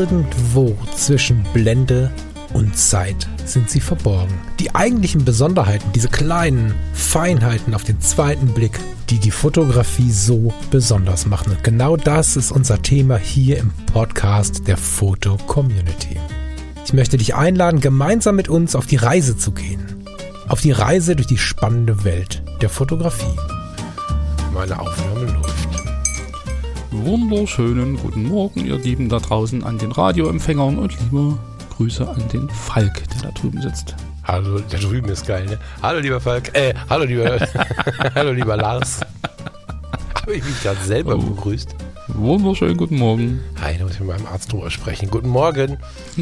Irgendwo zwischen Blende und Zeit sind sie verborgen. Die eigentlichen Besonderheiten, diese kleinen Feinheiten auf den zweiten Blick, die die Fotografie so besonders machen. Und genau das ist unser Thema hier im Podcast der Foto-Community. Ich möchte dich einladen, gemeinsam mit uns auf die Reise zu gehen. Auf die Reise durch die spannende Welt der Fotografie. Meine Aufnahme läuft. Wunderschönen guten Morgen, ihr Lieben da draußen an den Radioempfängern und liebe Grüße an den Falk, der da drüben sitzt. Hallo, der drüben ist geil, ne? Hallo, lieber Falk. Hallo, hallo, lieber Lars. Habe ich mich gerade selber begrüßt? Wunderschönen guten Morgen. Hi, da muss ich mit meinem Arzt drüber sprechen. Guten Morgen.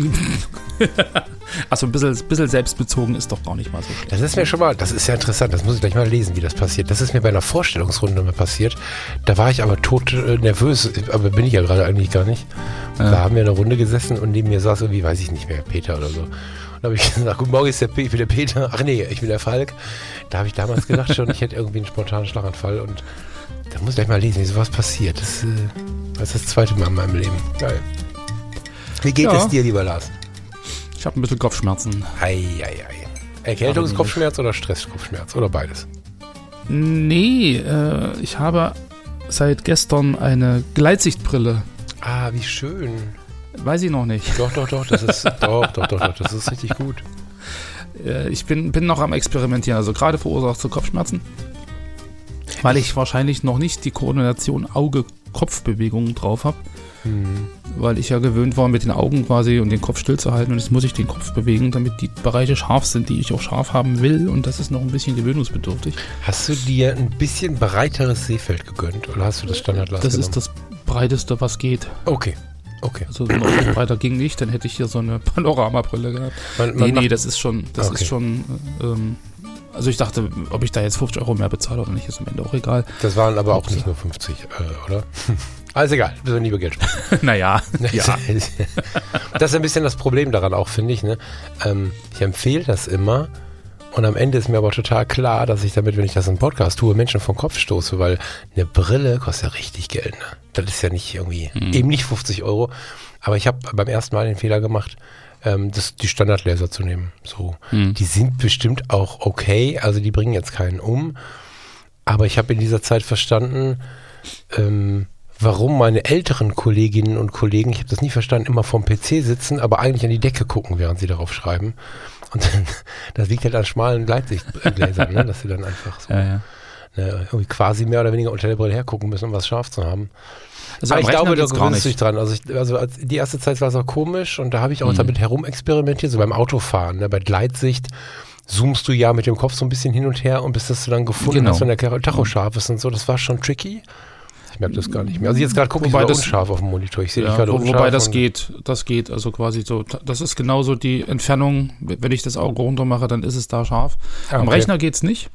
Also ein bisschen selbstbezogen ist doch gar nicht mal so schlecht. Das ist mir schon mal, das ist ja interessant, das muss ich gleich mal lesen, wie das passiert. Das ist mir bei einer Vorstellungsrunde mal passiert. Da war ich aber tot nervös, aber bin ich ja gerade eigentlich gar nicht. Ja. Da haben wir in einer Runde gesessen und neben mir saß irgendwie, weiß ich nicht mehr, Peter oder so. Und da habe ich gesagt, guten Morgen, ich bin der Peter. Ach nee, ich bin der Falk. Da habe ich damals gedacht schon, ich hätte irgendwie einen spontanen Schlaganfall und da muss ich gleich mal lesen, wie sowas passiert. Das ist das zweite Mal in meinem Leben. Geil. Wie geht es dir, lieber Lars? Ich habe ein bisschen Kopfschmerzen. Erkältungskopfschmerz oder Stresskopfschmerz oder beides? Nee, ich habe seit gestern eine Gleitsichtbrille. Ah, wie schön. Weiß ich noch nicht. Doch, das ist das ist richtig gut. Ich bin noch am Experimentieren, also gerade verursacht zu Kopfschmerzen, weil ich wahrscheinlich noch nicht die Koordination Auge-Kopf-Bewegungen drauf habe. Weil ich ja gewöhnt war, mit den Augen quasi und den Kopf stillzuhalten und jetzt muss ich den Kopf bewegen, damit die Bereiche scharf sind, die ich auch scharf haben will und das ist noch ein bisschen gewöhnungsbedürftig. Hast du dir ein bisschen breiteres Sehfeld gegönnt oder hast du das Standardglas genommen? Das ist das breiteste, was geht. Okay. Also noch breiter ging nicht, dann hätte ich hier so eine Panoramabrille gehabt. Nee, das ist schon, also ich dachte, ob ich da jetzt 50 Euro mehr bezahle oder nicht, ist am Ende auch egal. Das waren aber auch nicht nur 50, oder? Alles egal, wir sollen lieber Geld sparen. Naja, ja. Das ist ein bisschen das Problem daran auch, finde ich. Ne? Ich empfehle das immer und am Ende ist mir aber total klar, dass ich damit, wenn ich das im Podcast tue, Menschen vom Kopf stoße, weil eine Brille kostet ja richtig Geld. Ne? Das ist ja nicht irgendwie, eben nicht 50 Euro. Aber ich habe beim ersten Mal den Fehler gemacht, die Standardlaser zu nehmen. So, die sind bestimmt auch okay, also die bringen jetzt keinen um. Aber ich habe in dieser Zeit verstanden, warum meine älteren Kolleginnen und Kollegen, ich habe das nie verstanden, immer vorm PC sitzen, aber eigentlich an die Decke gucken, während sie darauf schreiben. Und dann, das liegt halt an schmalen Gleitsichtgläsern, ne, dass sie dann einfach so irgendwie quasi mehr oder weniger unter der Brille hergucken müssen, um was scharf zu haben. Also ich glaube, da gewöhnst du dich dran. Also die erste Zeit war es auch komisch und da habe ich auch damit herumexperimentiert, so beim Autofahren, ne, bei Gleitsicht zoomst du ja mit dem Kopf so ein bisschen hin und her und bis das du dann gefunden hast, wenn der Tacho scharf ist und so, das war schon tricky. Ich merke das gar nicht mehr. Also jetzt gerade gucke ich sogar unscharf auf dem Monitor. Ich sehe dich gerade unscharf. Wobei das geht, also quasi so, das ist genauso die Entfernung, wenn ich das Auge runter mache, dann ist es da scharf. Am Rechner geht's nicht.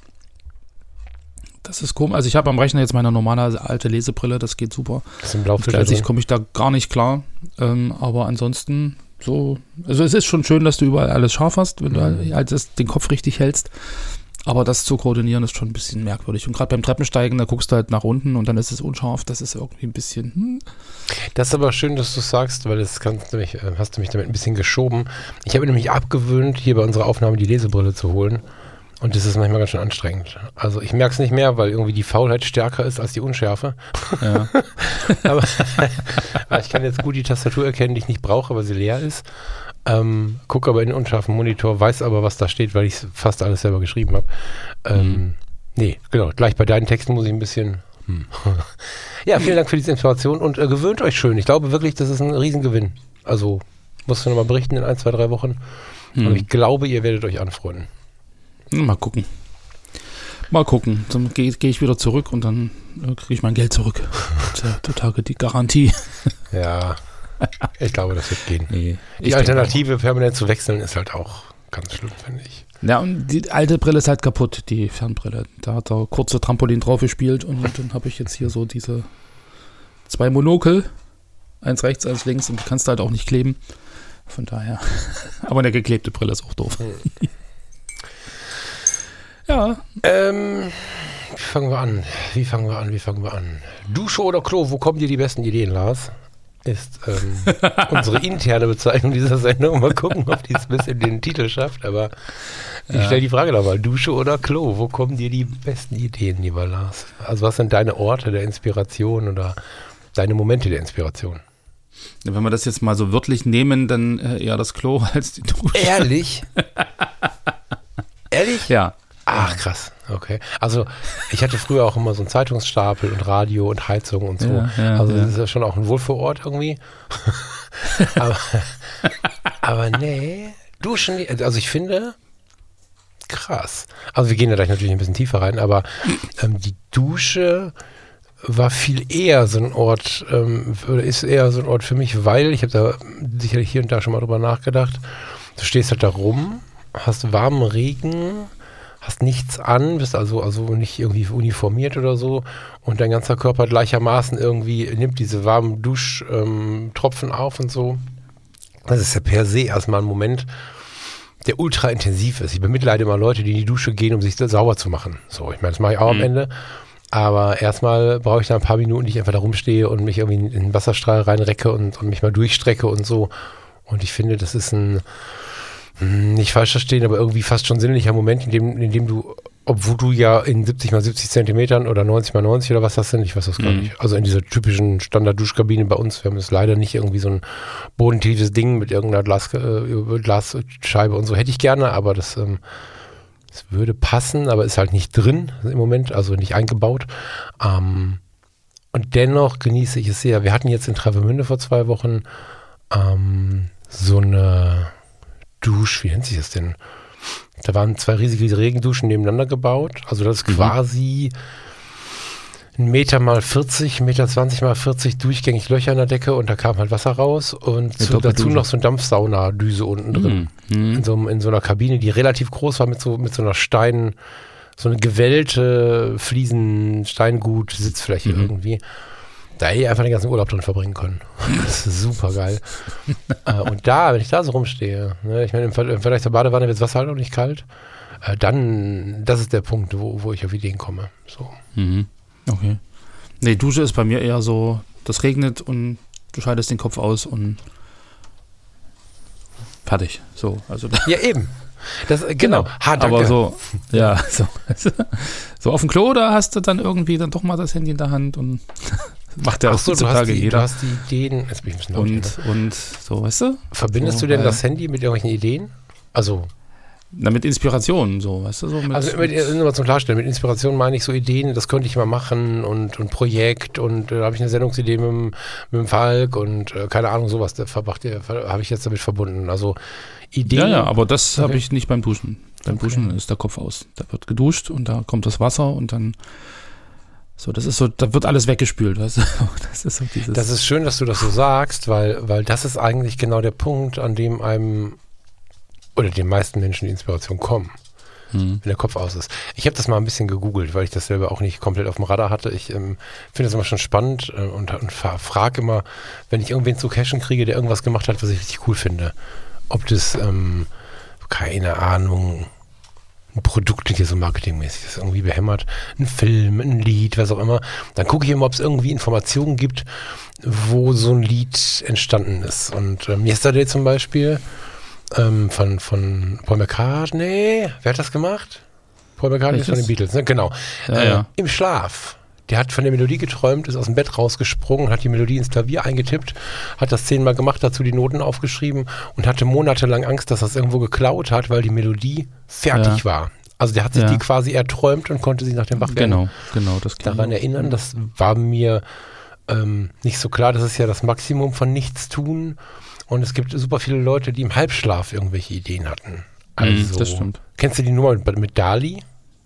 Das ist komisch. Also ich habe am Rechner jetzt meine normale alte Lesebrille, das geht super. Das ist im Blaufilter drin. Also komme ich da gar nicht klar. Aber ansonsten so, also es ist schon schön, dass du überall alles scharf hast, wenn du halt den Kopf richtig hältst. Aber das zu koordinieren ist schon ein bisschen merkwürdig. Und gerade beim Treppensteigen, da guckst du halt nach unten und dann ist es unscharf. Das ist irgendwie ein bisschen... Das ist aber schön, dass du es sagst, weil das hast du mich damit ein bisschen geschoben. Ich habe nämlich abgewöhnt, hier bei unserer Aufnahme die Lesebrille zu holen. Und das ist manchmal ganz schön anstrengend. Also ich merke es nicht mehr, weil irgendwie die Faulheit stärker ist als die Unschärfe. Ja. aber ich kann jetzt gut die Tastatur erkennen, die ich nicht brauche, weil sie leer ist. Gucke aber in den unscharfen Monitor, weiß aber, was da steht, weil ich fast alles selber geschrieben habe. Nee, genau. Gleich bei deinen Texten muss ich ein bisschen... Ja, vielen Dank für diese Information und gewöhnt euch schön. Ich glaube wirklich, das ist ein Riesengewinn. Also musst du nochmal berichten in 1, 2, 3 Wochen. Aber ich glaube, ihr werdet euch anfreunden. Mal gucken. Dann gehe ich wieder zurück und dann kriege ich mein Geld zurück. Total die Garantie. Ja, ich glaube, das wird gehen. Nee, die Alternative permanent zu wechseln ist halt auch ganz schlimm, finde ich. Ja, und die alte Brille ist halt kaputt, die Fernbrille. Da hat er kurze Trampolin drauf gespielt und dann habe ich jetzt hier so diese 2 Monokel. Eins rechts, eins links und die kannst du halt auch nicht kleben. Von daher. Aber eine geklebte Brille ist auch doof. Ja. Wie fangen wir an? Dusche oder Klo? Wo kommen dir die besten Ideen, Lars? ist unsere interne Bezeichnung dieser Sendung. Mal gucken, ob die es bis in den Titel schafft. Aber ich stelle die Frage nochmal, Dusche oder Klo? Wo kommen dir die besten Ideen, lieber Lars? Also was sind deine Orte der Inspiration oder deine Momente der Inspiration? Wenn wir das jetzt mal so wörtlich nehmen, dann eher das Klo als die Dusche. Ehrlich? Ehrlich? Ja. Ach, krass. Okay. Also ich hatte früher auch immer so einen Zeitungsstapel und Radio und Heizung und so. Also das ist ja schon auch ein Wohlfühlort irgendwie. aber nee, Duschen, also ich finde, krass. Also wir gehen da gleich natürlich ein bisschen tiefer rein, aber die Dusche war viel eher so ein Ort, ist eher so ein Ort für mich, weil, ich habe da sicherlich hier und da schon mal drüber nachgedacht, du stehst halt da rum, hast warmen Regen, hast nichts an, bist also nicht irgendwie uniformiert oder so und dein ganzer Körper gleichermaßen irgendwie nimmt diese warmen Duschtropfen auf und so. Das ist ja per se erstmal ein Moment, der ultra intensiv ist. Ich bemitleide immer Leute, die in die Dusche gehen, um sich sauber zu machen. So, ich meine, das mache ich auch am Ende. Aber erstmal brauche ich da ein paar Minuten, die ich einfach da rumstehe und mich irgendwie in den Wasserstrahl reinrecke und mich mal durchstrecke und so. Und ich finde, das ist ein, nicht falsch verstehen, aber irgendwie fast schon sinnlicher Moment, in dem du, obwohl du ja in 70 mal 70 Zentimetern oder 90 mal 90 oder was das sind, ich weiß das gar nicht. Also in dieser typischen Standard-Duschkabine bei uns, wir haben es leider nicht irgendwie so ein bodentiefes Ding mit irgendeiner Glasscheibe und so, hätte ich gerne, aber das würde passen, aber ist halt nicht drin im Moment, also nicht eingebaut. Und dennoch genieße ich es sehr. Wir hatten jetzt in Travemünde vor 2 Wochen so eine wie nennt sich das denn? Da waren 2 riesige Regenduschen nebeneinander gebaut. Also das ist quasi 1 Meter mal 40, 1,20 Meter mal 40 durchgängig Löcher in der Decke und da kam halt Wasser raus und dazu noch so eine Dampfsaunadüse unten drin. In so einer Kabine, die relativ groß war mit so einer so eine gewellte Fliesen-Steingut-Sitzfläche irgendwie. Da hätte ich einfach den ganzen Urlaub drin verbringen können. Das ist super geil. Und da, wenn ich da so rumstehe, ne, ich meine, im Vergleich zur Badewanne wird das Wasser halt auch nicht kalt, dann, das ist der Punkt, wo ich auf Ideen komme. So. Okay. Nee, Dusche ist bei mir eher so, das regnet und du schaltest den Kopf aus und fertig. So, also ja, eben. Das, genau. Aber so, ja, so auf dem Klo, da hast du dann irgendwie dann doch mal das Handy in der Hand und macht ja heutzutage jeder. Du hast die Ideen, jetzt bin ich ein bisschen laut, und so, weißt du? Verbindest du denn das Handy mit irgendwelchen Ideen? Also mit Inspiration, so, weißt du? So nur zum Klarstellen, mit Inspiration meine ich so Ideen, das könnte ich mal machen und Projekt und da habe ich eine Sendungsidee mit dem Falk und keine Ahnung, sowas, habe ich jetzt damit verbunden. Also Ideen. Ja, aber das habe ich nicht beim Duschen. Beim Duschen ist der Kopf aus. Da wird geduscht und da kommt das Wasser und dann so, das ist so, da wird alles weggespült, weißt du? Das ist so dieses. Das ist schön, dass du das so sagst, weil das ist eigentlich genau der Punkt, an dem einem oder den meisten Menschen die Inspiration kommen, wenn der Kopf aus ist. Ich habe das mal ein bisschen gegoogelt, weil ich das selber auch nicht komplett auf dem Radar hatte. Ich finde das immer schon spannend und frage immer, wenn ich irgendwen zu cashen kriege, der irgendwas gemacht hat, was ich richtig cool finde, ob das, keine Ahnung, ein Produkt hier so marketingmäßig ist, irgendwie behämmert, ein Film, ein Lied, was auch immer, dann gucke ich immer, ob es irgendwie Informationen gibt, wo so ein Lied entstanden ist. Und Yesterday zum Beispiel, von Paul McCartney, wer hat das gemacht? Paul McCartney ist von den Beatles, ne? Genau. Ja. Im Schlaf. Der hat von der Melodie geträumt, ist aus dem Bett rausgesprungen, hat die Melodie ins Klavier eingetippt, hat das 10-mal gemacht, dazu die Noten aufgeschrieben und hatte monatelang Angst, dass er es irgendwo geklaut hat, weil die Melodie fertig war. Also der hat sich die quasi erträumt und konnte sich nach dem Wachwerden genau, das daran erinnern. Das war mir nicht so klar. Das ist ja das Maximum von Nichtstun. Und es gibt super viele Leute, die im Halbschlaf irgendwelche Ideen hatten. Also, das stimmt. Kennst du die Nummer mit Dali?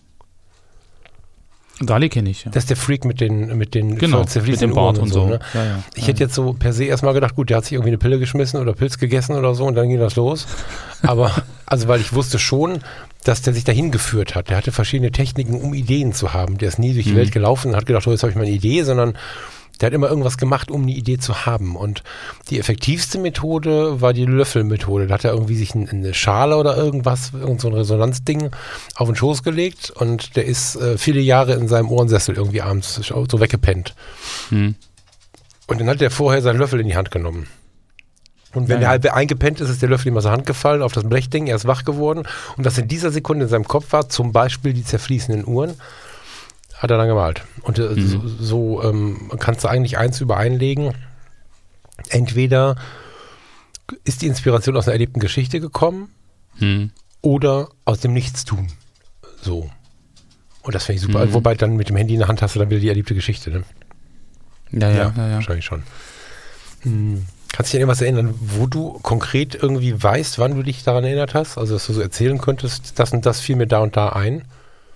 Dali kenne ich, ja. Das ist der Freak mit den mit dem Bart und so. Ne? Ja. Ich hätte jetzt so per se erstmal gedacht, gut, der hat sich irgendwie eine Pille geschmissen oder Pilz gegessen oder so und dann ging das los. Aber, also weil ich wusste schon, dass der sich dahin geführt hat. Der hatte verschiedene Techniken, um Ideen zu haben. Der ist nie durch die Welt gelaufen und hat gedacht, oh, jetzt habe ich mal eine Idee, sondern der hat immer irgendwas gemacht, um eine Idee zu haben. Und die effektivste Methode war die Löffelmethode. Da hat er irgendwie sich eine Schale oder irgendwas, irgend so ein Resonanzding auf den Schoß gelegt und der ist viele Jahre in seinem Ohrensessel irgendwie abends so weggepennt. Und dann hat er vorher seinen Löffel in die Hand genommen. Und wenn er halb eingepennt ist, ist der Löffel ihm aus der Hand gefallen, auf das Blechding, er ist wach geworden. Und was in dieser Sekunde in seinem Kopf war, zum Beispiel die zerfließenden Uhren, hat er dann gemalt. Und so kannst du eigentlich eins übereinlegen. Entweder ist die Inspiration aus einer erlebten Geschichte gekommen oder aus dem Nichtstun. So. Und das finde ich super. Wobei dann mit dem Handy in der Hand hast du dann wieder die erlebte Geschichte. Ne? Ja. Wahrscheinlich schon. Kannst du dich an irgendwas erinnern, wo du konkret irgendwie weißt, wann du dich daran erinnert hast? Also, dass du so erzählen könntest, das und das fiel mir da und da ein?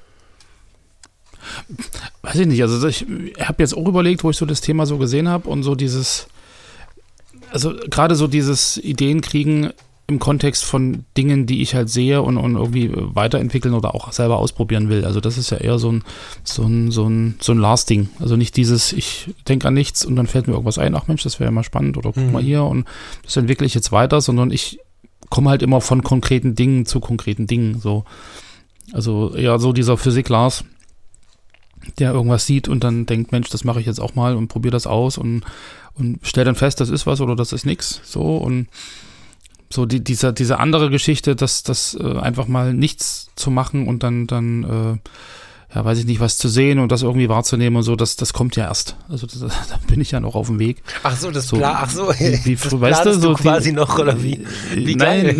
Weiß ich nicht. Also, ich habe jetzt auch überlegt, wo ich so das Thema so gesehen habe und so dieses, also gerade so dieses Ideen kriegen im Kontext von Dingen, die ich halt sehe und irgendwie weiterentwickeln oder auch selber ausprobieren will. Also das ist ja eher so ein Lars-Ding. Also nicht dieses, ich denke an nichts und dann fällt mir irgendwas ein, ach Mensch, das wäre ja mal spannend oder guck mal hier und das entwickle ich jetzt weiter, sondern ich komme halt immer von konkreten Dingen zu konkreten Dingen. So. Also eher so dieser Physik-Lars, der irgendwas sieht und dann denkt, Mensch, das mache ich jetzt auch mal und probiere das aus und stell dann fest, das ist was oder das ist nix. So und so diese andere Geschichte, das einfach mal nichts zu machen und dann weiß ich nicht, was zu sehen und das irgendwie wahrzunehmen und so, das kommt ja erst. Also da bin ich ja noch auf dem Weg. Ach so, das so, wie das weißt du, so quasi noch, oder wie? Wie nein.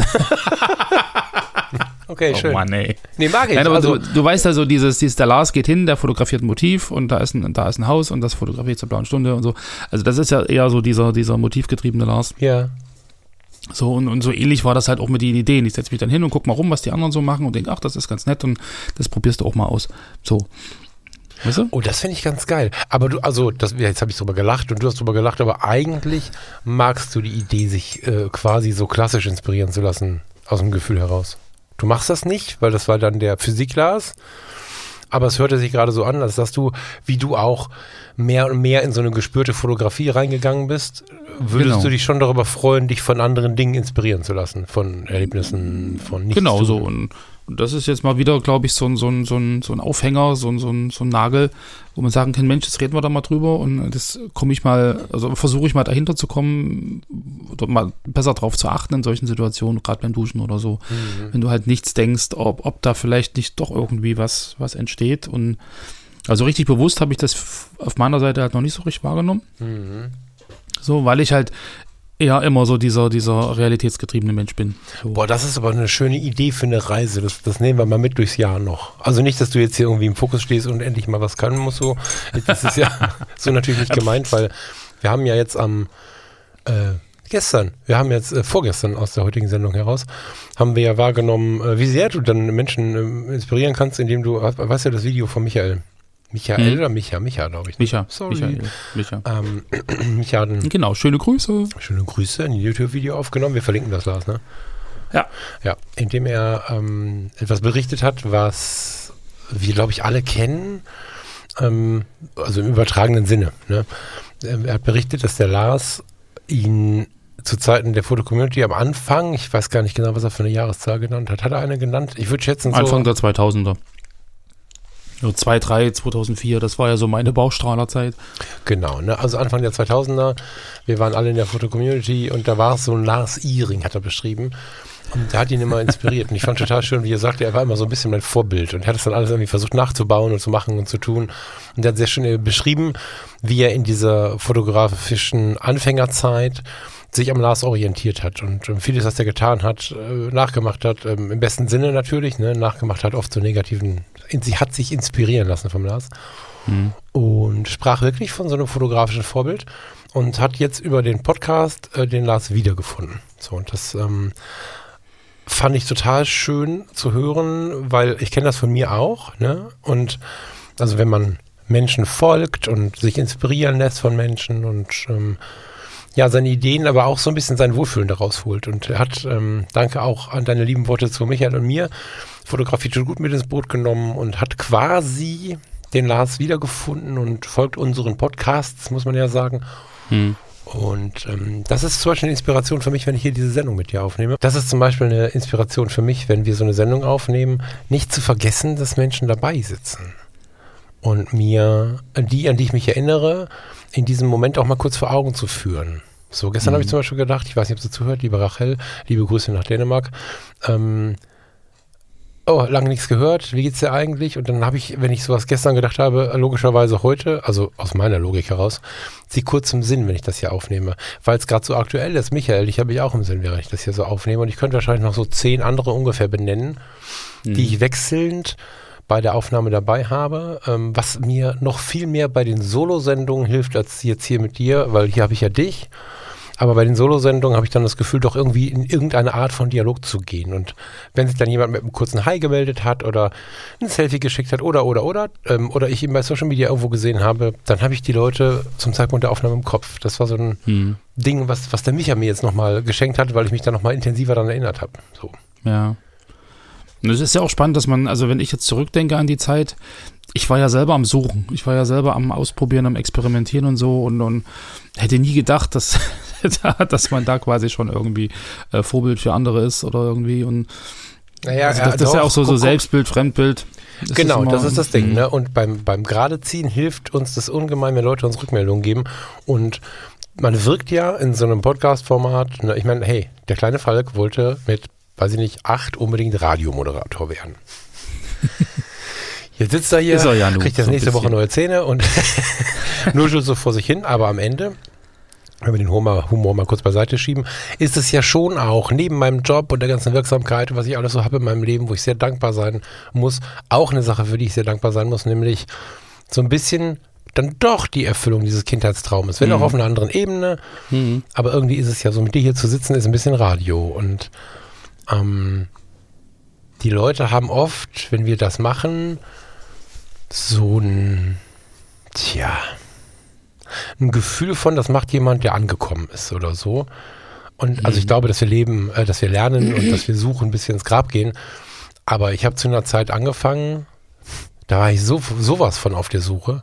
Okay, schön. Oh Mann, ey. Nee, mag ich. Nein, aber also, du weißt ja so, der Lars geht hin, der fotografiert ein Motiv und da ist ein Haus und das fotografiert zur blauen Stunde und so. Also das ist ja eher so dieser motivgetriebene Lars. Ja. So und so ähnlich war das halt auch mit den Ideen. Ich setze mich dann hin und guck mal rum, was die anderen so machen und denke, ach, das ist ganz nett und das probierst du auch mal aus. So. Weißt du? Oh, das finde ich ganz geil. Aber jetzt habe ich drüber gelacht und du hast drüber gelacht, aber eigentlich magst du die Idee, sich quasi so klassisch inspirieren zu lassen, aus dem Gefühl heraus. Du machst das nicht, weil das war dann der Physik-Lars. Aber es hörte sich gerade so an, als dass du, wie du auch mehr und mehr in so eine gespürte Fotografie reingegangen bist, würdest du dich schon darüber freuen, dich von anderen Dingen inspirieren zu lassen, von Erlebnissen, von nichts. Genau so. Und das ist jetzt mal wieder, glaube ich, so ein Aufhänger, so ein Nagel, wo man sagen kann, Mensch, jetzt reden wir da mal drüber und das versuche ich mal dahinter zu kommen, oder mal besser drauf zu achten in solchen Situationen, gerade beim Duschen oder so. Wenn du halt nichts denkst, ob da vielleicht nicht doch irgendwie was entsteht. Und also richtig bewusst habe ich das auf meiner Seite halt noch nicht so richtig wahrgenommen. So, weil ich halt eher immer so dieser realitätsgetriebene Mensch bin. So. Boah, das ist aber eine schöne Idee für eine Reise. Das nehmen wir mal mit durchs Jahr noch. Also nicht, dass du jetzt hier irgendwie im Fokus stehst und endlich mal was können musst. So. Das ist ja so natürlich nicht gemeint, weil wir haben ja jetzt vorgestern aus der heutigen Sendung heraus, haben wir ja wahrgenommen, wie sehr du dann Menschen inspirieren kannst, indem du, weißt du, das Video von Michael oder Micha, glaube ich. Micha. Sorry. Micha. Micha hat genau, schöne Grüße. Schöne Grüße, ein YouTube-Video aufgenommen. Wir verlinken das, Lars, ne? Ja. Ja, indem er etwas berichtet hat, was wir, glaube ich, alle kennen, also im übertragenen Sinne. Ne? Er hat berichtet, dass der Lars ihn zu Zeiten der Foto-Community am Anfang, ich weiß gar nicht genau, was er für eine Jahreszahl genannt hat. Hat er eine genannt? Ich würde schätzen so... Anfang der 2000er. So 2004, das war ja so meine Bauchstrahlerzeit. Genau, ne? Also Anfang der 2000er, wir waren alle in der Foto-Community und da war es so ein Lars Ihring, hat er beschrieben. Und der hat ihn immer inspiriert. Und ich fand total schön, wie er sagte, er war immer so ein bisschen mein Vorbild. Und er hat es dann alles irgendwie versucht nachzubauen und zu machen und zu tun. Und er hat sehr schön beschrieben, wie er in dieser fotografischen Anfängerzeit sich am Lars orientiert hat und vieles, was er getan hat, nachgemacht hat, im besten Sinne natürlich, ne, nachgemacht hat, oft so negativen, sie hat sich inspirieren lassen vom Lars und sprach wirklich von so einem fotografischen Vorbild und hat jetzt über den Podcast den Lars wiedergefunden. So, und das fand ich total schön zu hören, weil ich kenne das von mir auch, ne, und also wenn man Menschen folgt und sich inspirieren lässt von Menschen und seine Ideen, aber auch so ein bisschen sein Wohlfühlen daraus holt. Und er hat, danke auch an deine lieben Worte zu Michael und mir, Fotografie tut gut mit ins Boot genommen und hat quasi den Lars wiedergefunden und folgt unseren Podcasts, muss man ja sagen. Und das ist zum Beispiel eine Inspiration für mich, wenn ich hier diese Sendung mit dir aufnehme. Das ist zum Beispiel eine Inspiration für mich, wenn wir so eine Sendung aufnehmen, nicht zu vergessen, dass Menschen dabei sitzen. Und an die ich mich erinnere in diesem Moment auch mal kurz vor Augen zu führen. So, gestern habe ich zum Beispiel gedacht, ich weiß nicht, ob sie zuhört, liebe Rachel, liebe Grüße nach Dänemark, lange nichts gehört, wie geht's dir eigentlich? Und dann habe ich, wenn ich sowas gestern gedacht habe, logischerweise heute, also aus meiner Logik heraus, sie kurz im Sinn, wenn ich das hier aufnehme. Weil es gerade so aktuell ist, Michael, ich habe mich auch im Sinn, während ich das hier so aufnehme. Und ich könnte wahrscheinlich noch so 10 andere ungefähr benennen, die ich wechselnd bei der Aufnahme dabei habe, was mir noch viel mehr bei den Solo-Sendungen hilft, als jetzt hier mit dir, weil hier habe ich ja dich. Aber bei den Solo-Sendungen habe ich dann das Gefühl, doch irgendwie in irgendeine Art von Dialog zu gehen. Und wenn sich dann jemand mit einem kurzen Hi gemeldet hat oder ein Selfie geschickt hat oder ich ihn bei Social Media irgendwo gesehen habe, dann habe ich die Leute zum Zeitpunkt der Aufnahme im Kopf. Das war so ein Ding, was der Micha mir jetzt nochmal geschenkt hat, weil ich mich da nochmal intensiver daran erinnert habe. So. Ja. Und es ist ja auch spannend, dass man, also wenn ich jetzt zurückdenke an die Zeit, ich war ja selber am Suchen, ich war ja selber am Ausprobieren, am Experimentieren und so und hätte nie gedacht, dass man da quasi schon irgendwie Vorbild für andere ist oder irgendwie und naja, also das ist ja auch so Selbstbild, Fremdbild. Genau, das ist das Ding, ne? Und beim Geradeziehen hilft uns das ungemein, wenn Leute uns Rückmeldungen geben und man wirkt ja in so einem Podcast-Format, ne? Ich meine, hey, der kleine Falk wollte mit, weiß ich nicht, 8 unbedingt Radiomoderator werden. Jetzt sitzt er hier, kriegt jetzt nächste Woche neue Zähne und nuschelt so vor sich hin, aber am Ende, wenn wir den Humor mal kurz beiseite schieben, ist es ja schon auch neben meinem Job und der ganzen Wirksamkeit, was ich alles so habe in meinem Leben, wo ich sehr dankbar sein muss, auch eine Sache, für die ich sehr dankbar sein muss, nämlich so ein bisschen dann doch die Erfüllung dieses Kindheitstraumes, wenn auch auf einer anderen Ebene, aber irgendwie ist es ja so, mit dir hier zu sitzen, ist ein bisschen Radio und die Leute haben oft, wenn wir das machen, so ein Gefühl von, das macht jemand, der angekommen ist oder so. Und also ich glaube, dass wir lernen und dass wir suchen, bis wir ins Grab gehen. Aber ich habe zu einer Zeit angefangen, da war ich sowas von auf der Suche.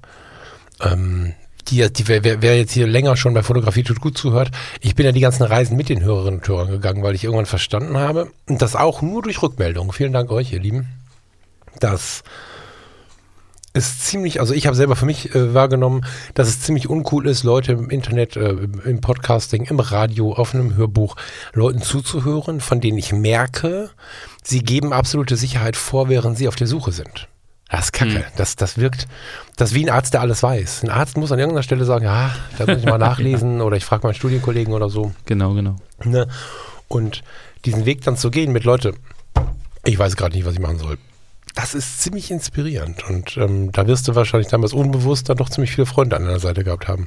Wer jetzt hier länger schon bei Fotografie tut gut zuhört, ich bin ja die ganzen Reisen mit den Hörerinnen und Hörern gegangen, weil ich irgendwann verstanden habe, und das auch nur durch Rückmeldungen. Vielen Dank euch, ihr Lieben. Das ist ziemlich, also ich habe selber für mich wahrgenommen, dass es ziemlich uncool ist, Leute im Internet, im Podcasting, im Radio, auf einem Hörbuch, Leuten zuzuhören, von denen ich merke, sie geben absolute Sicherheit vor, während sie auf der Suche sind. Das ist Kacke. Das wirkt, das ist wie ein Arzt, der alles weiß. Ein Arzt muss an irgendeiner Stelle sagen, ja, da muss ich mal nachlesen oder ich frage meinen Studienkollegen oder so. Genau. Ne? Und diesen Weg dann zu gehen mit Leute, ich weiß gerade nicht, was ich machen soll. Das ist ziemlich inspirierend und da wirst du wahrscheinlich damals unbewusst dann doch ziemlich viele Freunde an deiner Seite gehabt haben.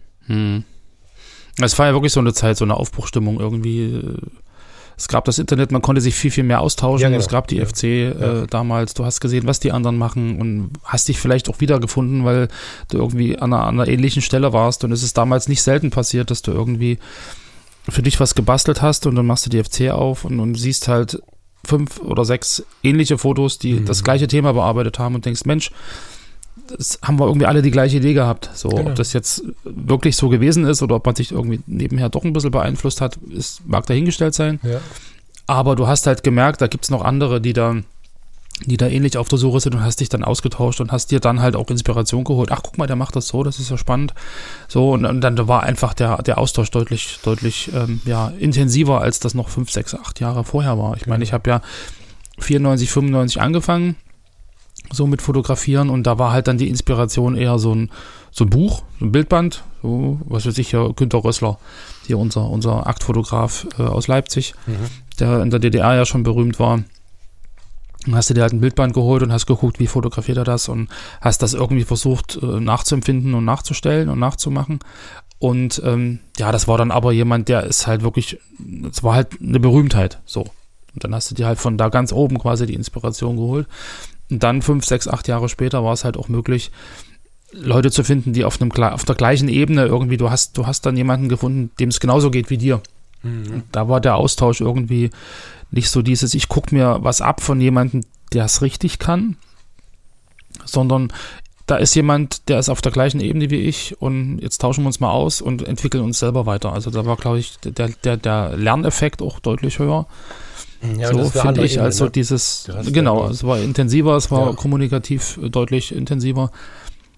Es war ja wirklich so eine Zeit, so eine Aufbruchstimmung irgendwie. Es gab das Internet, man konnte sich viel, viel mehr austauschen. Ja, genau. Es gab die FC damals, du hast gesehen, was die anderen machen und hast dich vielleicht auch wiedergefunden, weil du irgendwie an einer ähnlichen Stelle warst und es ist damals nicht selten passiert, dass du irgendwie für dich was gebastelt hast und dann machst du die FC auf und siehst halt 5 oder 6 ähnliche Fotos, die das gleiche Thema bearbeitet haben und denkst, Mensch, das haben wir irgendwie alle die gleiche Idee gehabt. So, genau. Ob das jetzt wirklich so gewesen ist oder ob man sich irgendwie nebenher doch ein bisschen beeinflusst hat, mag dahingestellt sein. Ja. Aber du hast halt gemerkt, da gibt es noch andere, die da ähnlich auf der Suche sind und hast dich dann ausgetauscht und hast dir dann halt auch Inspiration geholt. Ach, guck mal, der macht das so, das ist ja spannend. So, und dann war einfach der Austausch deutlich intensiver, als das noch 5, 6, 8 Jahre vorher war. Ich meine, ich habe ja 94, 95 angefangen, so mit Fotografieren und da war halt dann die Inspiration eher so ein Buch, so ein Bildband, so, was weiß ich, hier, Günter Rössler, hier unser Aktfotograf aus Leipzig, der in der DDR ja schon berühmt war. Dann hast du dir halt ein Bildband geholt und hast geguckt, wie fotografiert er das und hast das irgendwie versucht nachzuempfinden und nachzustellen und nachzumachen. Und das war dann aber jemand, der ist halt wirklich, es war halt eine Berühmtheit, so. Und dann hast du dir halt von da ganz oben quasi die Inspiration geholt. Und dann 5, 6, 8 Jahre später war es halt auch möglich, Leute zu finden, die auf der gleichen Ebene irgendwie, du hast dann jemanden gefunden, dem es genauso geht wie dir. Und da war der Austausch irgendwie nicht so dieses, ich gucke mir was ab von jemandem, der es richtig kann, sondern da ist jemand, der ist auf der gleichen Ebene wie ich und jetzt tauschen wir uns mal aus und entwickeln uns selber weiter. Also da war, glaube ich, der Lerneffekt auch deutlich höher. Ja, so finde ich, also dieses, genau, es war intensiver, es war kommunikativ deutlich intensiver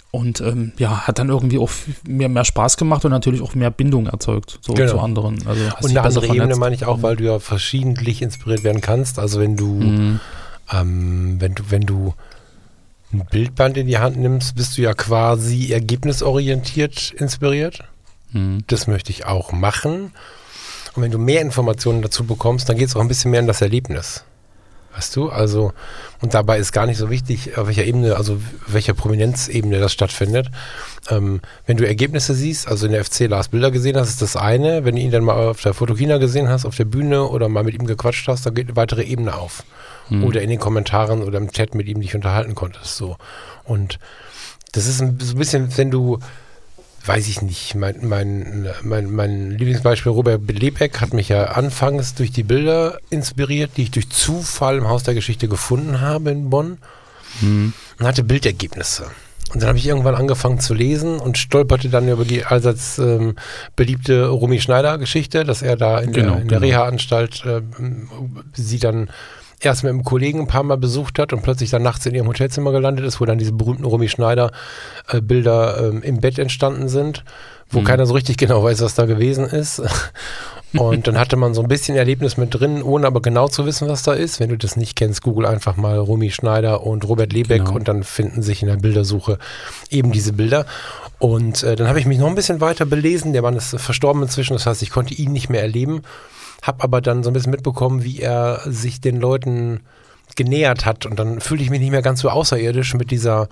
Und hat dann irgendwie auch mehr Spaß gemacht und natürlich auch mehr Bindung erzeugt zu anderen. Also und eine andere Ebene meine ich auch, weil du ja verschiedentlich inspiriert werden kannst. Also wenn du wenn du ein Bildband in die Hand nimmst, bist du ja quasi ergebnisorientiert inspiriert. Das möchte ich auch machen. Und wenn du mehr Informationen dazu bekommst, dann geht es auch ein bisschen mehr in das Erlebnis. Weißt du? Also, und dabei ist gar nicht so wichtig, auf welcher Ebene, also welcher Prominenzebene das stattfindet. Wenn du Ergebnisse siehst, also in der FC Lars Bilder gesehen hast, ist das eine. Wenn du ihn dann mal auf der Fotokina gesehen hast, auf der Bühne oder mal mit ihm gequatscht hast, dann geht eine weitere Ebene auf. Oder in den Kommentaren oder im Chat mit ihm dich unterhalten konntest. So. Und das ist so ein bisschen, wenn du, weiß ich nicht, mein Lieblingsbeispiel Robert Lebeck hat mich ja anfangs durch die Bilder inspiriert, die ich durch Zufall im Haus der Geschichte gefunden habe in Bonn und hatte Bildergebnisse. Und dann habe ich irgendwann angefangen zu lesen und stolperte dann über die allseits beliebte Romy Schneider-Geschichte, dass er da in der Reha-Anstalt sie dann erst mit einem Kollegen ein paar Mal besucht hat und plötzlich dann nachts in ihrem Hotelzimmer gelandet ist, wo dann diese berühmten Romy Schneider Bilder im Bett entstanden sind, wo keiner so richtig genau weiß, was da gewesen ist. Und dann hatte man so ein bisschen Erlebnis mit drin, ohne aber genau zu wissen, was da ist. Wenn du das nicht kennst, google einfach mal Romy Schneider und Robert Lebeck und dann finden sich in der Bildersuche eben diese Bilder. Und dann habe ich mich noch ein bisschen weiter belesen. Der Mann ist verstorben inzwischen, das heißt, ich konnte ihn nicht mehr erleben. Habe aber dann so ein bisschen mitbekommen, wie er sich den Leuten genähert hat. Und dann fühlte ich mich nicht mehr ganz so außerirdisch mit diesem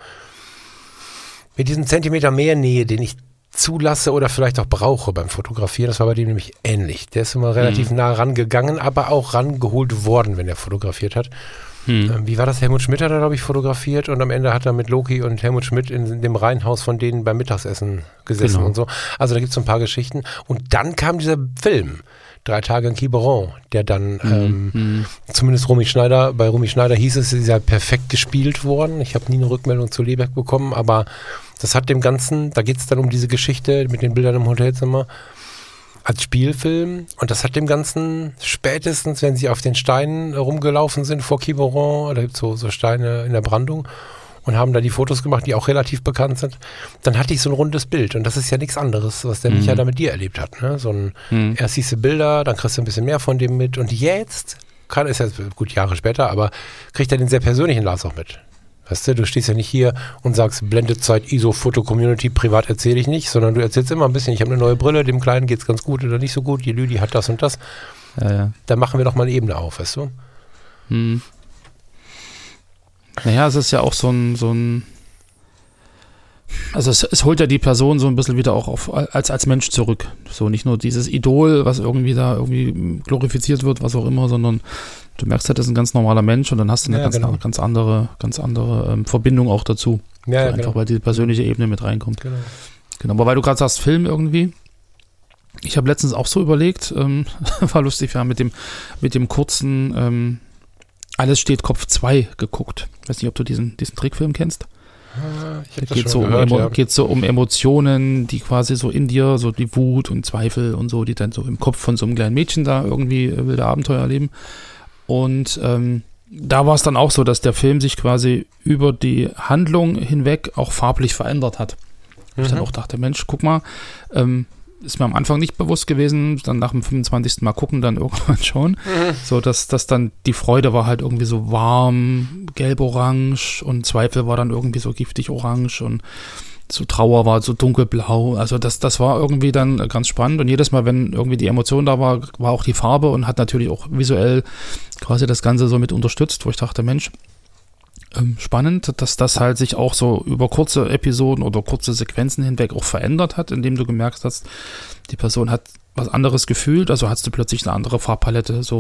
Zentimeter mehr Nähe, den ich zulasse oder vielleicht auch brauche beim Fotografieren. Das war bei dem nämlich ähnlich. Der ist immer relativ nah rangegangen, aber auch rangeholt worden, wenn er fotografiert hat. Wie war das? Helmut Schmidt hat er, glaube ich, fotografiert und am Ende hat er mit Loki und Helmut Schmidt in dem Reihenhaus von denen beim Mittagessen gesessen und so. Also da gibt es so ein paar Geschichten. Und dann kam dieser Film, 3 Tage in Quiberon, der dann zumindest bei Romy Schneider hieß es, sie ist ja perfekt gespielt worden. Ich habe nie eine Rückmeldung zu Lebeck bekommen, aber das hat dem Ganzen, da geht es dann um diese Geschichte mit den Bildern im Hotelzimmer als Spielfilm und das hat dem Ganzen spätestens, wenn sie auf den Steinen rumgelaufen sind vor Quiberon, da gibt es so Steine in der Brandung und haben da die Fotos gemacht, die auch relativ bekannt sind, dann hatte ich so ein rundes Bild und das ist ja nichts anderes, was der Micha da mit dir erlebt hat. Ne? Erst siehst du Bilder, dann kriegst du ein bisschen mehr von dem mit und jetzt, ist ja gut Jahre später, aber kriegt er den sehr persönlichen Lars auch mit. Weißt du stehst ja nicht hier und sagst, Blendezeit, ISO, Foto-Community, privat erzähle ich nicht, sondern du erzählst immer ein bisschen, ich habe eine neue Brille, dem Kleinen geht's ganz gut oder nicht so gut, die Lüdi hat das und das. Ja. Da machen wir doch mal eine Ebene auf, weißt du? Naja, es ist ja auch so ein also es holt ja die Person so ein bisschen wieder auch als Mensch zurück. So nicht nur dieses Idol, was irgendwie glorifiziert wird, was auch immer, sondern du merkst halt, das ist ein ganz normaler Mensch und dann hast du eine ganz andere Verbindung auch dazu. Ja, so einfach, weil die persönliche Ebene mit reinkommt. Genau, aber weil du gerade sagst, Film irgendwie, ich habe letztens auch so überlegt, war lustig, wir haben mit dem kurzen Alles steht Kopf 2 geguckt. Ich weiß nicht, ob du diesen Trickfilm kennst. Es geht so um Emotionen, die quasi so in dir, so die Wut und Zweifel und so, die dann so im Kopf von so einem kleinen Mädchen da irgendwie wilde Abenteuer erleben. Und da war es dann auch so, dass der Film sich quasi über die Handlung hinweg auch farblich verändert hat. Ich dann auch dachte, Mensch, guck mal, ist mir am Anfang nicht bewusst gewesen, dann nach dem 25. Mal gucken, dann irgendwann schon. So, dass dann die Freude war halt irgendwie so warm, gelb-orange und Zweifel war dann irgendwie so giftig-orange und so Trauer war so dunkelblau. Also das war irgendwie dann ganz spannend und jedes Mal, wenn irgendwie die Emotion da war auch die Farbe und hat natürlich auch visuell quasi das Ganze so mit unterstützt, wo ich dachte, Mensch, spannend, dass das halt sich auch so über kurze Episoden oder kurze Sequenzen hinweg auch verändert hat, indem du gemerkt hast, die Person hat was anderes gefühlt, also hast du plötzlich eine andere Farbpalette, und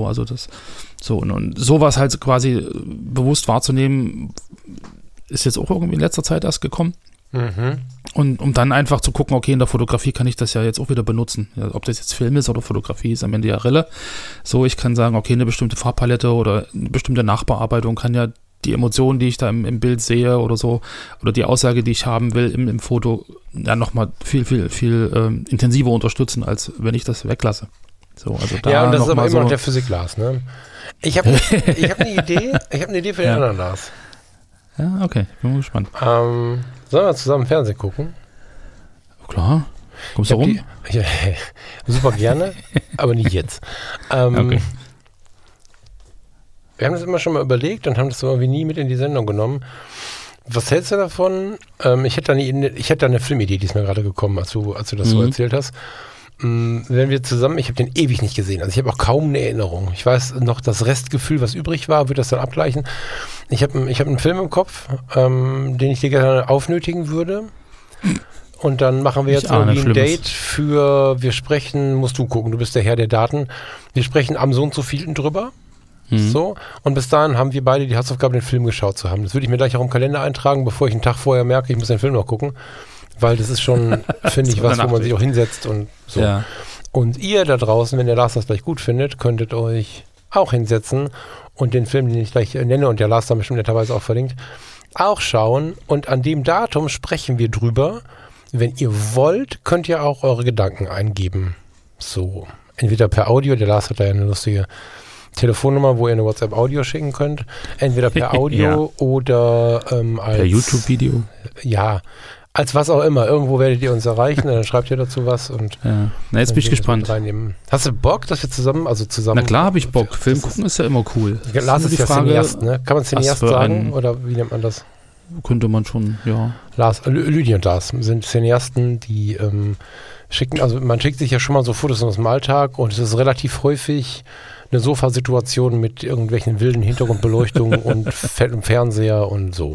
sowas halt quasi bewusst wahrzunehmen, ist jetzt auch irgendwie in letzter Zeit erst gekommen. Und um dann einfach zu gucken, okay, in der Fotografie kann ich das ja jetzt auch wieder benutzen. Ja, ob das jetzt Film ist oder Fotografie, ist am Ende ja Rille. So, ich kann sagen, okay, eine bestimmte Farbpalette oder eine bestimmte Nachbearbeitung kann ja die Emotionen, die ich da im Bild sehe oder so, oder die Aussage, die ich haben will im Foto, ja nochmal viel, viel, viel intensiver unterstützen, als wenn ich das weglasse. So, also da ja, und das ist aber immer noch der Physik-Lars, ne? Ich hab eine Idee für den anderen Lars. Ja, okay, bin mal gespannt. Sollen wir zusammen Fernsehen gucken? Klar. Kommst du rum? Super gerne, aber nicht jetzt. Okay. Wir haben das immer schon mal überlegt und haben das so irgendwie nie mit in die Sendung genommen. Was hältst du davon? Ich hätte da eine Filmidee, die ist mir gerade gekommen, als du das so erzählt hast. Wenn wir zusammen, ich habe den ewig nicht gesehen, also ich habe auch kaum eine Erinnerung. Ich weiß noch, das Restgefühl, was übrig war, wird das dann abgleichen. Ich habe einen Film im Kopf, den ich dir gerne aufnötigen würde. Und dann machen wir jetzt irgendwie ein Date wir sprechen, musst du gucken, du bist der Herr der Daten, wir sprechen am so und so vielen drüber. So, und bis dahin haben wir beide die Hausaufgabe, den Film geschaut zu haben. Das würde ich mir gleich auch im Kalender eintragen, bevor ich einen Tag vorher merke, ich muss den Film noch gucken. Weil das ist schon, finde ich, was, wo man sich auch hinsetzt und so. Ja. Und ihr da draußen, wenn der Lars das gleich gut findet, könntet euch auch hinsetzen und den Film, den ich gleich nenne und der Lars dann bestimmt netterweise auch verlinkt, auch schauen. Und an dem Datum sprechen wir drüber. Wenn ihr wollt, könnt ihr auch eure Gedanken eingeben. So, entweder per Audio, der Lars hat da ja eine lustige Telefonnummer, wo ihr eine WhatsApp-Audio schicken könnt. Entweder per Audio oder als... Per YouTube-Video. Ja, als was auch immer. Irgendwo werdet ihr uns erreichen, dann schreibt ihr dazu was. Und ja. Na, jetzt bin ich gespannt. Hast du Bock, dass wir zusammen... Na klar habe ich Bock. Film gucken ist ja immer cool. Lars ist ja Cineast, ne? Kann man Cineast sagen? Oder wie nennt man das? Könnte man schon, ja. Lüdi und Lars sind Cineasten, die schicken... Also man schickt sich ja schon mal so Fotos aus dem Alltag und es ist relativ häufig eine Sofasituation mit irgendwelchen wilden Hintergrundbeleuchtungen und fettem Fernseher und so.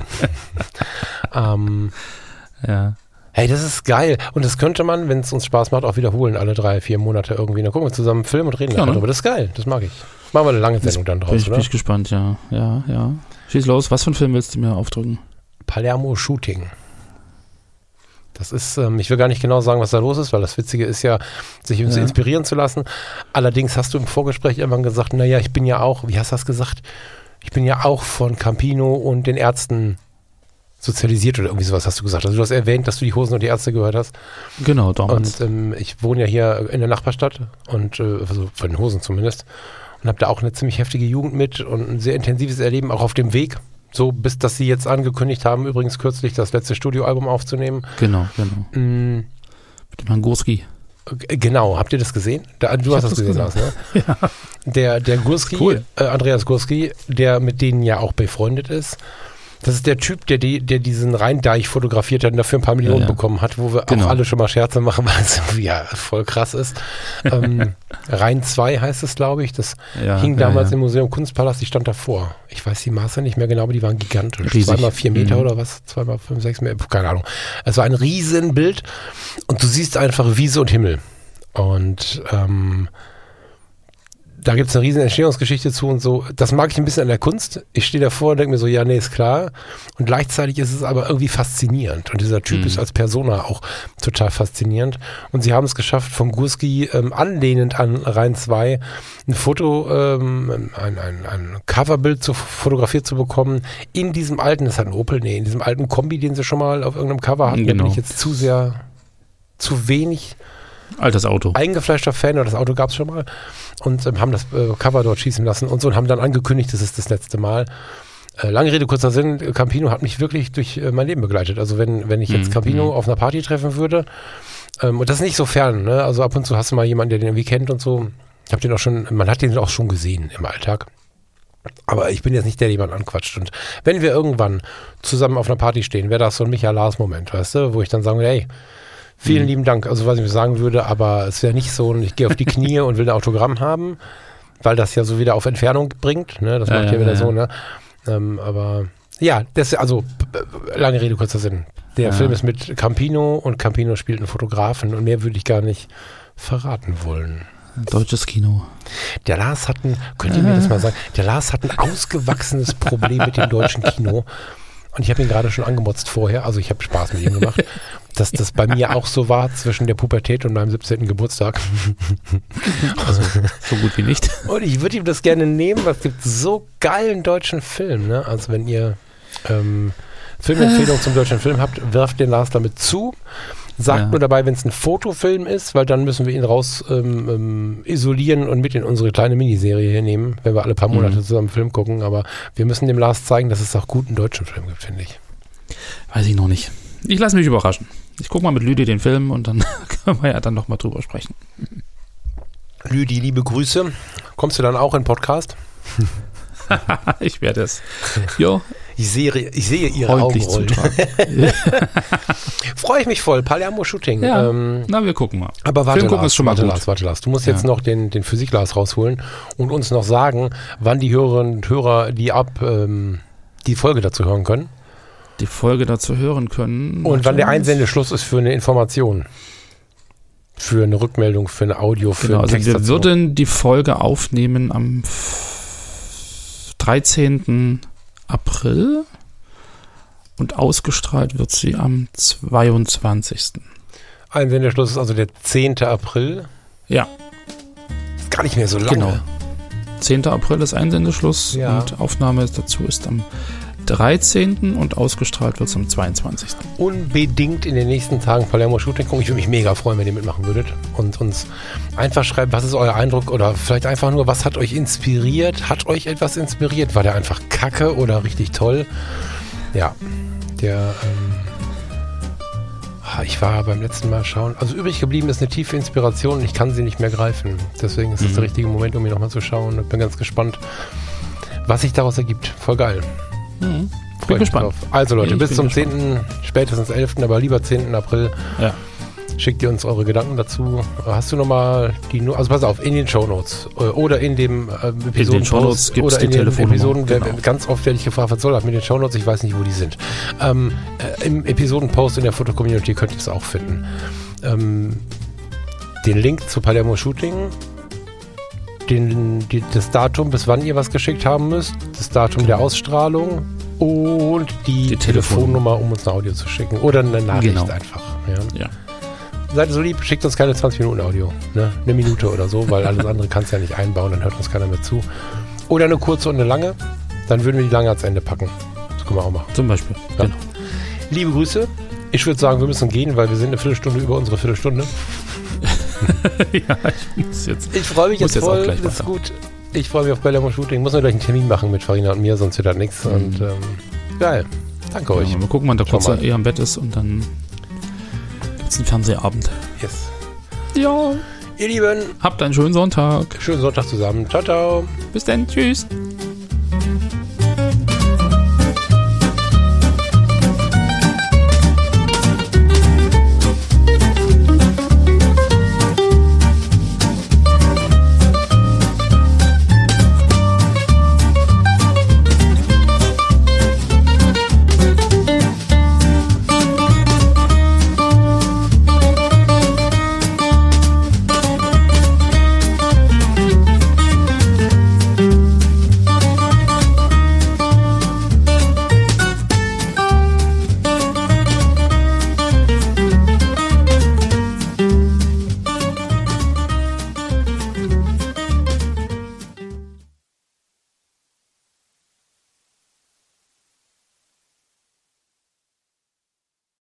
Ja. Hey, das ist geil. Und das könnte man, wenn es uns Spaß macht, auch wiederholen, alle 3-4 Monate irgendwie. Dann gucken wir zusammen einen Film und reden darüber. Das ist geil, das mag ich. Machen wir eine lange Sendung dann draus, bin ich gespannt, ja. Schieß los, was für einen Film willst du mir aufdrücken? Palermo Shooting. Das ist, ich will gar nicht genau sagen, was da los ist, weil das Witzige ist ja, sich inspirieren zu lassen. Allerdings hast du im Vorgespräch irgendwann gesagt, naja, ich bin ja auch, wie hast du das gesagt? Ich bin ja auch von Campino und den Ärzten sozialisiert oder irgendwie sowas hast du gesagt. Also du hast erwähnt, dass du die Hosen und die Ärzte gehört hast. Genau, damals. Und ich wohne ja hier in der Nachbarstadt und also von den Hosen zumindest und habe da auch eine ziemlich heftige Jugend mit und ein sehr intensives Erleben auch auf dem Weg. So, bis dass sie jetzt angekündigt haben, übrigens kürzlich das letzte Studioalbum aufzunehmen. Genau. Mit dem Herrn Gurski. Genau, habt ihr das gesehen? Du hast das gesehen, Lars, ne? Ja. Der Gurski, cool. Andreas Gurski, der mit denen ja auch befreundet ist. Das ist der Typ, der diesen Rheindeich fotografiert hat und dafür ein paar Millionen bekommen hat, wo wir auch alle schon mal Scherze machen, weil es ja voll krass ist. Rhein 2 heißt es, glaube ich. Das hing damals im Museum Kunstpalast, die stand davor. Ich weiß die Maße nicht mehr genau, aber die waren gigantisch. Riesig. 2x4 Meter oder was? 2x5, 6 Meter, keine Ahnung. Es war ein Riesenbild und du siehst einfach Wiese und Himmel. Und da gibt es eine riesen Entstehungsgeschichte zu und so. Das mag ich ein bisschen an der Kunst. Ich stehe davor und denke mir so, ja, nee, ist klar. Und gleichzeitig ist es aber irgendwie faszinierend. Und dieser Typ ist als Persona auch total faszinierend. Und sie haben es geschafft, vom Gurski anlehnend an Rhein 2 ein Foto, ein Coverbild fotografiert zu bekommen. In diesem alten, das hat ein Opel, nee, in diesem alten Kombi, den sie schon mal auf irgendeinem Cover hatten. Da bin ich jetzt zu wenig altes Auto. Eingefleischter Fan, oder das Auto gab es schon mal. Und haben das Cover dort schießen lassen und so und haben dann angekündigt, das ist das letzte Mal. Lange Rede, kurzer Sinn, Campino hat mich wirklich durch mein Leben begleitet. Also wenn ich jetzt Campino auf einer Party treffen würde, und das ist nicht so fern, ne? Also ab und zu hast du mal jemanden, der den irgendwie kennt und so. Man hat den auch schon gesehen im Alltag. Aber ich bin jetzt nicht der jemand anquatscht. Und wenn wir irgendwann zusammen auf einer Party stehen, wäre das so ein Michael-Lars-Moment, weißt du, wo ich dann sage, hey, vielen lieben Dank. Also was ich sagen würde, aber es wäre nicht so, ich gehe auf die Knie und will ein Autogramm haben, weil das ja so wieder auf Entfernung bringt. Ne? Das macht ja wieder so. Ne? Aber ja, lange Rede, kurzer Sinn. Der Film ist mit Campino und Campino spielt einen Fotografen und mehr würde ich gar nicht verraten wollen. Deutsches Kino. Der Lars könnt ihr mir das mal sagen, der Lars hat ein ausgewachsenes Problem mit dem deutschen Kino. Und ich habe ihn gerade schon angemotzt vorher, also ich habe Spaß mit ihm gemacht, dass das bei mir auch so war zwischen der Pubertät und meinem 17. Geburtstag. Also so gut wie nicht. Und ich würde ihm das gerne nehmen, weil es gibt so geilen deutschen Film. Ne? Also wenn ihr Filmempfehlungen zum deutschen Film habt, werft den Lars damit zu. Sagt nur dabei, wenn es ein Fotofilm ist, weil dann müssen wir ihn raus isolieren und mit in unsere kleine Miniserie hier nehmen, wenn wir alle paar Monate zusammen einen Film gucken. Aber wir müssen dem Lars zeigen, dass es auch guten deutschen Film gibt, finde ich. Weiß ich noch nicht. Ich lasse mich überraschen. Ich gucke mal mit Lüdi den Film und dann können wir ja dann nochmal drüber sprechen. Lüdi, liebe Grüße. Kommst du dann auch in den Podcast? Ich werde es. Jo. Ich sehe Ihre Augen rollen. Freue ich mich voll. Palermo-Shooting. Ja, wir gucken mal. Aber warte, Lars. Du musst jetzt noch den Physik-Lars rausholen und uns noch sagen, wann die Hörerinnen und Hörer die Folge dazu hören können. Die Folge dazu hören können. Und wann der Einsendeschluss ist für eine Information. Für eine Rückmeldung, für eine Audio, für einen Text wir dazu. würden die Folge aufnehmen am 13. April und ausgestrahlt wird sie am 22. Einsendeschluss ist also der 10. April. Ja. Ist gar nicht mehr so lange. Genau. 10. April ist Einsendeschluss und Aufnahme dazu ist am 13. und ausgestrahlt wird es am 22. Unbedingt in den nächsten Tagen Palermo-Shooting gucken. Ich würde mich mega freuen, wenn ihr mitmachen würdet und uns einfach schreibt, was ist euer Eindruck oder vielleicht einfach nur, was hat euch inspiriert? Hat euch etwas inspiriert? War der einfach kacke oder richtig toll? Ja, ich war beim letzten Mal schauen. Also übrig geblieben ist eine tiefe Inspiration und ich kann sie nicht mehr greifen. Deswegen ist das der richtige Moment, um mir nochmal zu schauen. Ich bin ganz gespannt, was sich daraus ergibt. Voll geil. Bin gespannt. Drauf. Also Leute, bis zum 10., spätestens 11., aber lieber 10. April. Ja. Schickt ihr uns eure Gedanken dazu. Hast du nochmal also pass auf, in den Shownotes oder in dem Episoden-Shownotes gibt es die Telefonnummer. Genau. Ganz oft werde ich gefragt, was soll das mit den Shownotes? Ich weiß nicht, wo die sind. Im Episoden-Post in der Foto-Community könnt ihr es auch finden. Den Link zu Palermo Shooting, das Datum, bis wann ihr was geschickt haben müsst, das Datum der Ausstrahlung und die Telefonnummer, um uns ein Audio zu schicken. Oder eine Nachricht einfach. Ja. Seid so lieb, schickt uns keine 20 Minuten Audio. Ne? Eine Minute oder so, weil alles andere kannst du ja nicht einbauen, dann hört uns keiner mehr zu. Oder eine kurze und eine lange, dann würden wir die lange ans Ende packen. Das können wir auch machen. Zum Beispiel. Ja. Genau. Liebe Grüße. Ich würde sagen, wir müssen gehen, weil wir sind eine Viertelstunde über unsere Viertelstunde. Ja, ich freue mich jetzt voll, das ist gut. Ich freue mich auf Palermo Shooting. Muss nur gleich einen Termin machen mit Farina und mir, sonst wird das nichts. Und geil. Danke euch. Mal gucken, wann der Kurze eher am Bett ist und dann gibt es einen Fernsehabend. Yes. Ja. Ihr Lieben. Habt einen schönen Sonntag. Schönen Sonntag zusammen. Ciao, ciao. Bis dann. Tschüss.